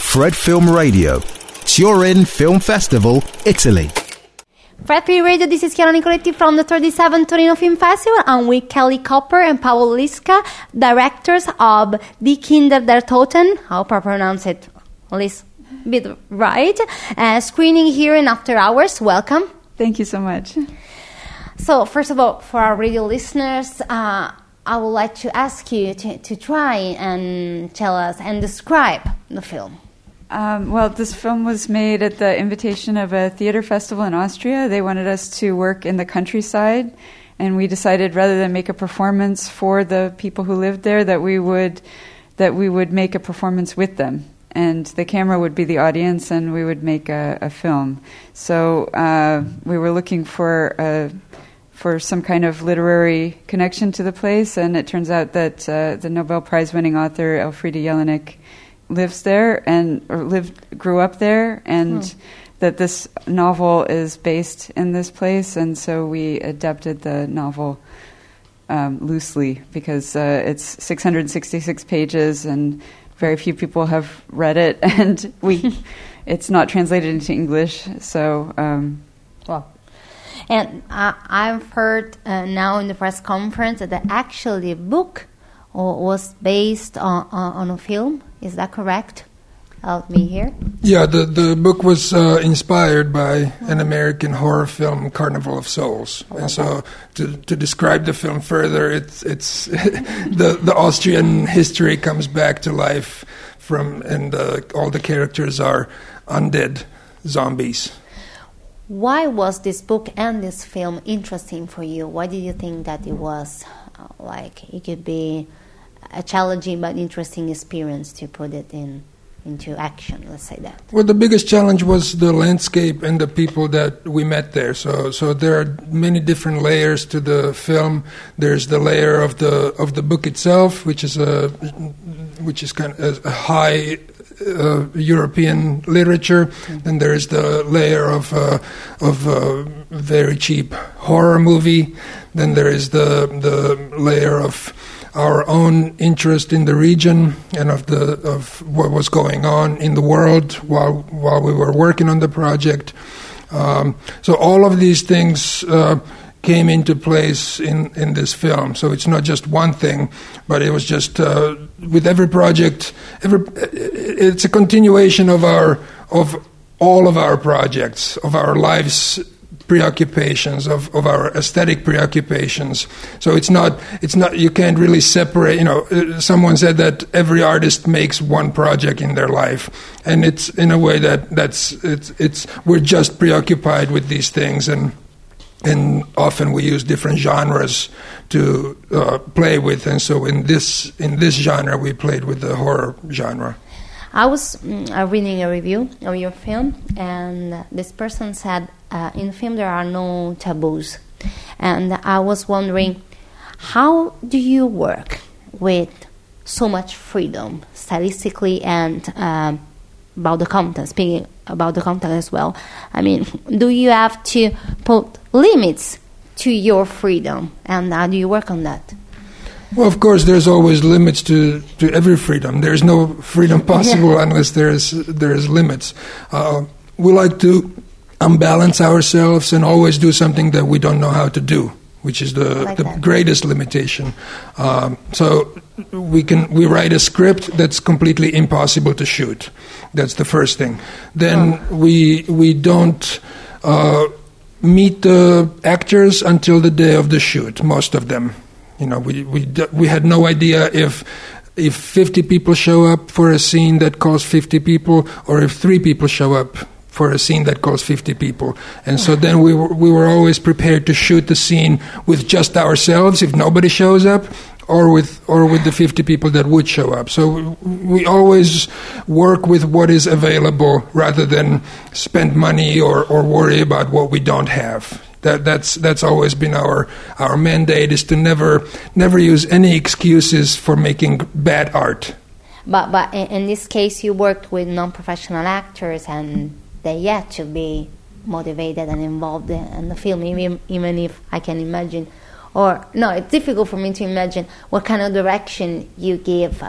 Fred Film Radio, Turin Film Festival, Italy. Fred Film Radio, this is Chiara Nicoletti from the 37th Torino Film Festival. I'm with Kelly Copper and Paolo Lisca, directors of Die Kinder der Toten. I hope I pronounce it at least a bit right. Screening here in After Hours. Welcome. Thank you so much. So, first of all, for our radio listeners, I would like to ask you to try and tell us and describe the film. Well, this film was made at the invitation of a theater festival in Austria. They wanted us to work in the countryside, and we decided rather than make a performance for the people who lived there, that we would make a performance with them, and the camera would be the audience, and we would make a film. So we were looking for some kind of literary connection to the place, and it turns out that the Nobel Prize-winning author Elfriede Jelinek lives there grew up there, and that this novel is based in this place, and so we adapted the novel loosely because it's 666 pages and very few people have read it, and it's not translated into English, so and I've heard now in the press conference that actually the book was based on a film. Is that correct? Help me here. Yeah, the book was inspired by an American horror film, Carnival of Souls. And so to describe the film further, it's the Austrian history comes back to life and all the characters are undead zombies. Why was this book and this film interesting for you? Why did you think that it was it could be a challenging but interesting experience to put it into action, let's say that? Well, the biggest challenge was the landscape and the people that we met there. So there are many different layers to the film. There's the layer of the book itself, which is kind of a high European literature. Mm-hmm. Then there is the layer of a very cheap horror movie. Then there is the layer of our own interest in the region and of what was going on in the world while we were working on the project. So all of these things came into place in this film. So it's not just one thing, but it was just with every project. It's a continuation of all of our projects, of our lives' preoccupations, of our aesthetic preoccupations. So it's not you can't really separate. Someone said that every artist makes one project in their life, and it's in a way that's we're just preoccupied with these things, and often we use different genres to play with, and so in this genre we played with the horror genre. I was reading a review of your film, and this person said in the film there are no taboos. And I was wondering, how do you work with so much freedom stylistically and about the content, speaking about the content as well? I mean, do you have to put limits to your freedom, and how do you work on that? Well, of course, there's always limits to every freedom. There's no freedom possible unless there is limits. We like to unbalance ourselves and always do something that we don't know how to do, which is the greatest limitation. So we write a script that's completely impossible to shoot. That's the first thing. Then we don't meet the actors until the day of the shoot, most of them. We had no idea if 50 people show up for a scene that calls 50 people, or if 3 people show up for a scene that calls 50 people. And so then we were always prepared to shoot the scene with just ourselves if nobody shows up, or with the 50 people that would show up. So we always work with what is available rather than spend money or worry about what we don't have. That's always been our mandate, is to never use any excuses for making bad art. But in this case, you worked with non-professional actors, and they had to be motivated and involved in the film, even if I can imagine, it's difficult for me to imagine what kind of direction you give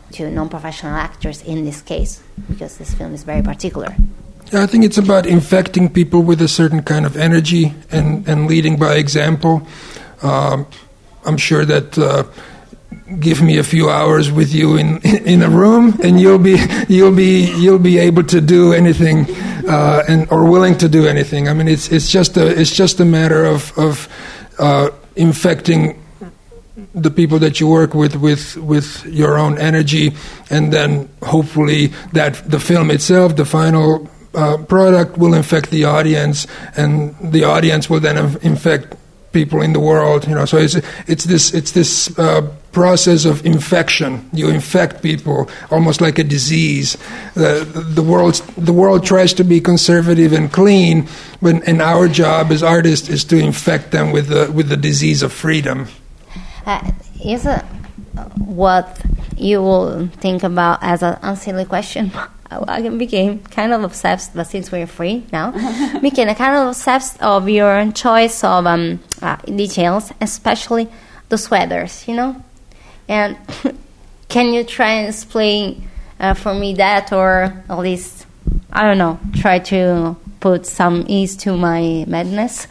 to non-professional actors in this case, because this film is very particular? Yeah, I think it's about infecting people with a certain kind of energy and leading by example. I'm sure that give me a few hours with you in a room, and you'll be able to do anything, or willing to do anything. I mean, it's just a matter of infecting the people that you work with your own energy, and then hopefully that the film itself, the final product, will infect the audience, and the audience will then infect people in the world. So it's this process of infection. You infect people almost like a disease. The world tries to be conservative and clean, and our job as artists is to infect them with the disease of freedom. Is what you will think about as a silly question? I became kind of obsessed, but since we're free now, became kind of obsessed of your choice of details, especially the sweaters, And can you try and explain for me that, or at least, I don't know, try to put some ease to my madness?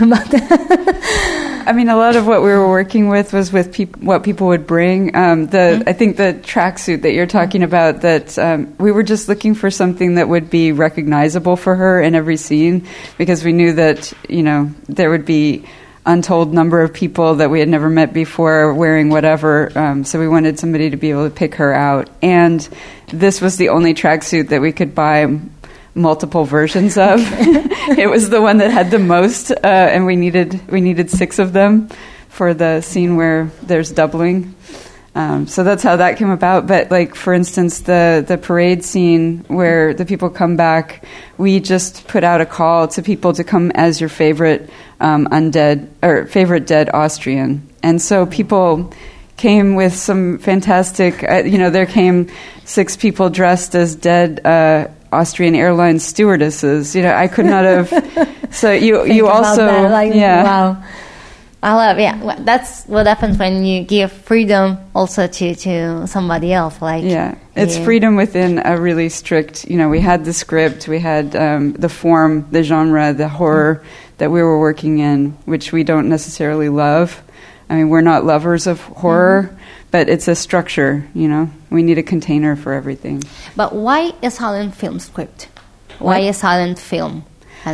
I mean, a lot of what we were working with was with what people would bring. I think the tracksuit that you're talking about, that we were just looking for something that would be recognizable for her in every scene, because we knew that, there would be untold number of people that we had never met before wearing whatever. So we wanted somebody to be able to pick her out. And this was the only tracksuit that we could buy multiple versions of. It was the one that had the most, and we needed 6 of them for the scene where there's doubling. So that's how that came about. But like, for instance, the parade scene where the people come back, we just put out a call to people to come as your favorite undead or favorite dead Austrian. And so people came with some fantastic, there came 6 people dressed as dead Austrian Airlines stewardesses. I could not have. So you also, wow. I love, that's what happens when you give freedom also to somebody else. It's freedom within a really strict, we had the script, we had the form, the genre, the horror that we were working in, which we don't necessarily love. I mean, we're not lovers of horror, but it's a structure, we need a container for everything. But why a silent film script? Why a silent film?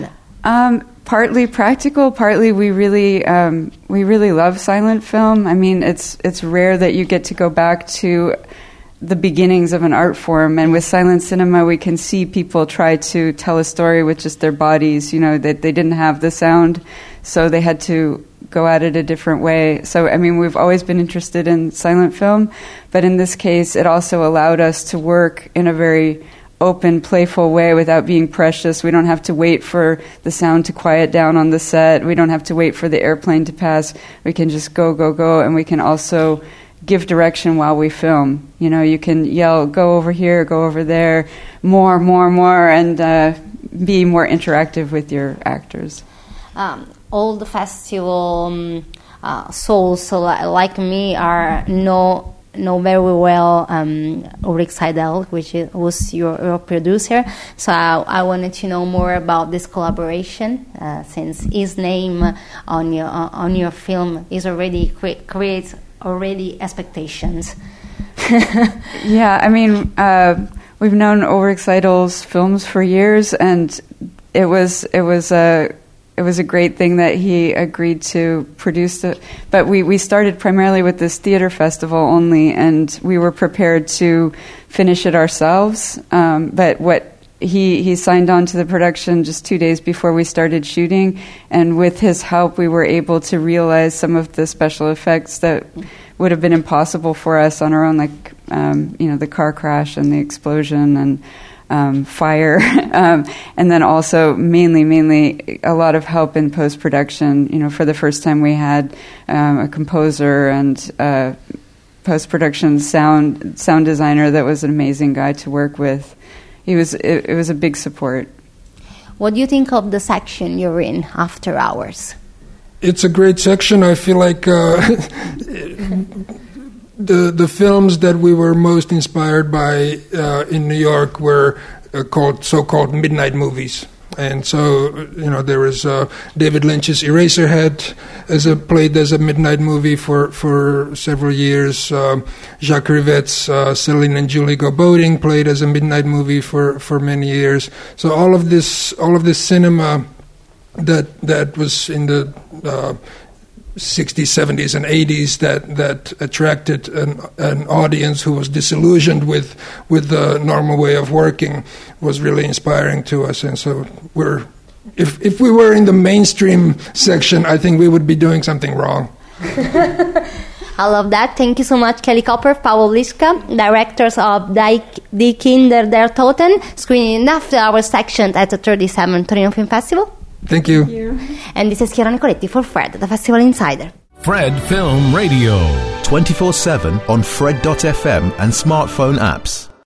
Partly practical, partly we really love silent film. I mean, it's rare that you get to go back to the beginnings of an art form, and with silent cinema we can see people try to tell a story with just their bodies, that they didn't have the sound, so they had to go at it a different way. So, I mean, we've always been interested in silent film, but in this case it also allowed us to work in a very open, playful way without being precious. We don't have to wait for the sound to quiet down on the set. We don't have to wait for the airplane to pass. We can just go, and we can also give direction while we film. You can yell, go over here, go over there, more, and be more interactive with your actors. All the festival souls like me know very well Ulrich Seidel, which was your producer. So I wanted to know more about this collaboration, since his name on your film is already creates already expectations. Yeah, I mean, we've known Ulrich Seidel's films for years, and it was a great thing that he agreed to produce it. But we started primarily with this theater festival only, and we were prepared to finish it ourselves. But what he signed on to the production just 2 days before we started shooting, and with his help we were able to realize some of the special effects that would have been impossible for us on our own, like the car crash and the explosion and fire, and then also mainly a lot of help in post-production. For the first time we had a composer and post-production sound designer that was an amazing guy to work with. It was a big support. What do you think of the section you're in, After Hours? It's a great section. I feel like the films that we were most inspired by in New York were so-called midnight movies. And so, there was David Lynch's Eraserhead played as a midnight movie for several years. Jacques Rivette's Celine and Julie Go Boating played as a midnight movie for many years. So all of this cinema that was in the 60s, 70s, and 80s that attracted an audience who was disillusioned with the normal way of working was really inspiring to us. And so if we were in the mainstream section, I think we would be doing something wrong. I love that. Thank you so much, Kelly Copper, Pavel Liska, directors of Die Kinder der Toten, screening in after our section at the 37th Torino Film Festival. Thank you. And this is Chiara Nicoletti for Fred, the Festival Insider. Fred Film Radio. 24/7 on Fred.fm and smartphone apps.